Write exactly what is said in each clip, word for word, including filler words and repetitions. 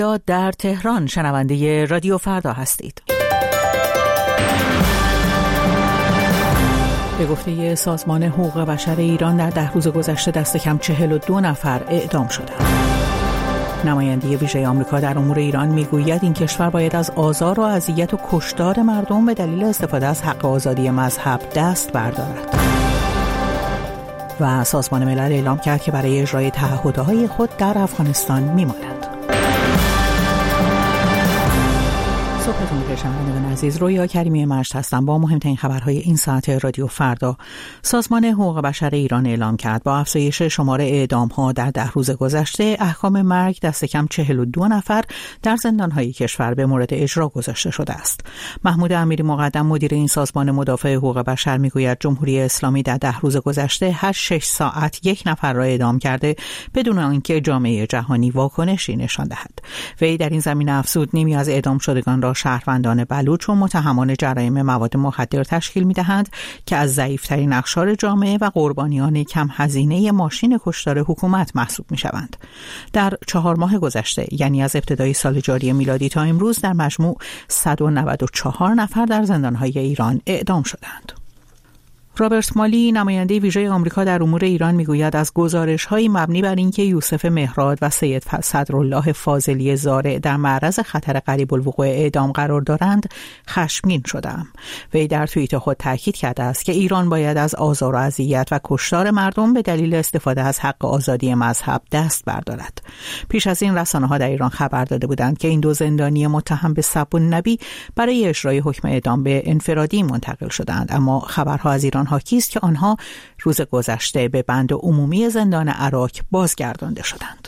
در تهران شنونده رادیو فردا هستید. به گفته سازمان حقوق بشر ایران در ده روز گذشته دست کم چهل و دو نفر اعدام شدند. نماینده ویژه آمریکا در امور ایران میگوید این کشور باید از آزار و اذیت و کشتار مردم به دلیل استفاده از حق آزادی مذهب دست بردارد. و سازمان ملل اعلام کرد که برای اجرای تعهدهای خود در افغانستان میمانند. صبحتون بخیر شنوندگان عزیز، رویا کریمی مجد هستم با مهمترین خبرهای این ساعت رادیو فردا. سازمان حقوق بشر ایران اعلام کرد با افزایش شمار اعدام‌ها در ده روز گذشته احکام مرگ دست کم چهل و دو نفر در زندان‌های کشور به مورد اجرا گذاشته شده است. محمود امیری مقدم مدیر این سازمان مدافع حقوق بشر میگوید جمهوری اسلامی در ده روز گذشته هر شش ساعت یک نفر را اعدام کرده بدون آنکه جامعه جهانی واکنشی نشان دهد. وی در این زمینه افزود نیمی از اعدام شدگان را شهروندان بلوچ و متهمان جرایم مواد مخدر تشکیل می‌دهند که از ضعیف‌ترین اقشار جامعه و قربانیان کم هزینه ماشین کشتار حکومت محسوب می‌شوند. در چهار ماه گذشته یعنی از ابتدای سال جاری میلادی تا امروز در مجموع صد و نود و چهار نفر در زندان‌های ایران اعدام شدند. رابرت مالی نماینده ویژه آمریکا در امور ایران میگوید از گزارش‌های مبنی بر اینکه یوسف مهراد و سید صدرالله فاضلی زارع در معرض خطر قریب الوقوع اعدام قرار دارند خشمگین شدم. وی در توییت خود تاکید کرده است که ایران باید از آزار و اذیت و کشتار مردم به دلیل استفاده از حق آزادی مذهب دست بردارد. پیش از این رسانه‌ها در ایران خبر داده بودند که این دو زندانی متهم به سب النبی برای اجرای حکم اعدام به انفرادی منتقل شدند، اما خبرها از ایران حاکی است که آنها روز گذشته به بند عمومی زندان عراق بازگردانده شدند.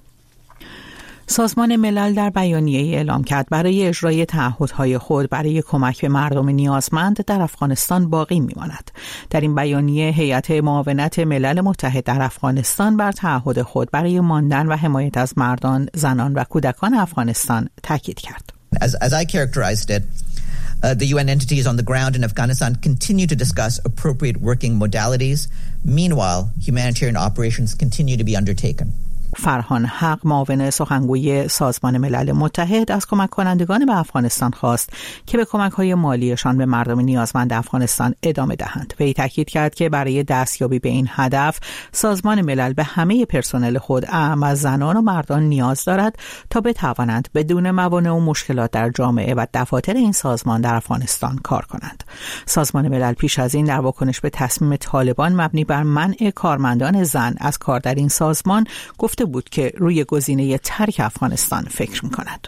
سازمان ملل در بیانیه‌ای اعلام کرد برای اجرای تعهدهای خود برای کمک به مردم نیازمند در افغانستان باقی می‌ماند. در این بیانیه هیئت معاونت ملل متحد در افغانستان بر تعهد خود برای ماندن و حمایت از مردان، زنان و کودکان افغانستان تاکید کرد. As, as I characterized it, Uh, the U N entities on the ground in Afghanistan continue to discuss appropriate working modalities. Meanwhile, humanitarian operations continue to be undertaken. فرهان حق معاون سخنگوی سازمان ملل متحد از کمک کنندگان به افغانستان خواست که به کمک‌های مالیشان به مردم نیازمند افغانستان ادامه دهند. وی تاکید کرد که برای دستیابی به این هدف سازمان ملل به همه پرسنل خود اعم از زنان و مردان نیاز دارد تا بتوانند بدون موانع و مشکلات در جامعه و دفاتر این سازمان در افغانستان کار کنند. سازمان ملل پیش از این در واکنش به تصمیم طالبان مبنی بر منع کارمندان زن از کار در این سازمان گفته بود که روی گزینه ترک افغانستان فکر می‌کند.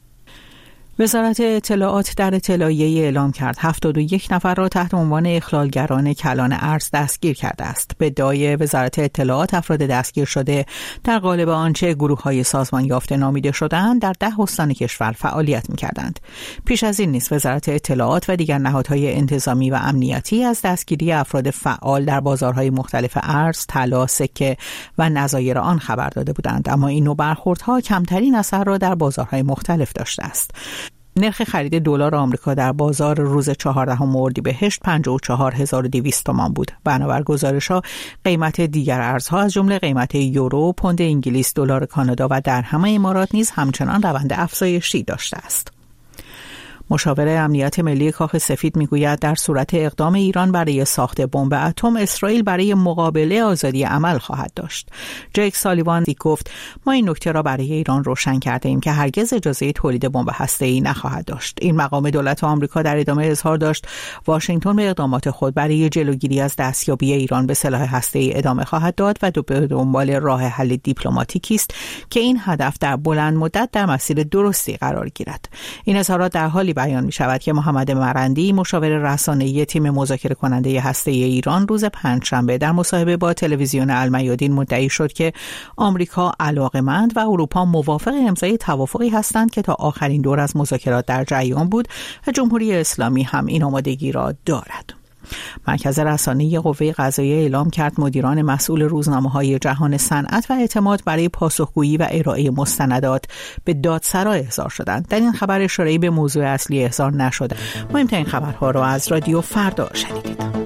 وزارت اطلاعات در اطلاعیه‌ای اعلام کرد هفتاد و یک نفر را تحت عنوان اخلالگران کلان ارز دستگیر کرده است. به ادعای وزارت اطلاعات افراد دستگیر شده در قالب آنچه گروه‌های سازمان یافته نامیده شده‌اند در ده استان کشور فعالیت می‌کردند. پیش از این نیز وزارت اطلاعات و دیگر نهادهای انتظامی و امنیتی از دستگیری افراد فعال در بازارهای مختلف ارز، طلا، سکه و نظایر آن خبر داده بودند، اما این نوع برخوردها کمترین اثر را در بازارهای مختلف داشته است. نرخ خرید دلار آمریکا در بازار روز چهاردهم اردیبهشت پنجاه و چهار هزار و دویست تومان بود. بنابر گزارش‌ها قیمت دیگر ارزها از جمله قیمت یورو، پوند انگلیس، دلار کانادا و درهم امارات نیز همچنان روند افزایشی داشته است. مشاور امنیت ملی کاخ سفید میگوید در صورت اقدام ایران برای ساخت بمب اتم، اسرائیل برای مقابله آزادی عمل خواهد داشت. جیک سالیوان گفت ما این نکته را برای ایران روشن کرده ایم که هرگز اجازه تولید بمب هسته‌ای نخواهد داشت. این مقام دولت آمریکا در ادامه اظهار داشت واشنگتن به اقدامات خود برای جلوگیری از دستیابی ایران به سلاح هسته‌ای ادامه خواهد داد و به دنبال راه حل دیپلماتیکی است که این هدف در بلند مدت در مسیر درستی قرار گیرد. این اظهارات در حالی بیان می شود که محمد مرندی مشاور رسانه‌ای تیم مذاکره کننده هسته‌ای ایران روز پنجشنبه در مصاحبه با تلویزیون المیادین مدعی شد که آمریکا علاقه‌مند و اروپا موافق امضای توافقی هستند که تا آخرین دور از مذاکرات در جریان بود و جمهوری اسلامی هم این آمادگی را دارد. مرکز رسانه‌ای قوه قضاییه اعلام کرد مدیران مسئول روزنامه‌های جهان صنعت و اعتماد برای پاسخگویی و ارائه مستندات به دادسرا احضار شدند. در این خبر اشاره‌ای به موضوع اصلی احضار نشده. مهمترین خبرها را از رادیو فردا شنیدید.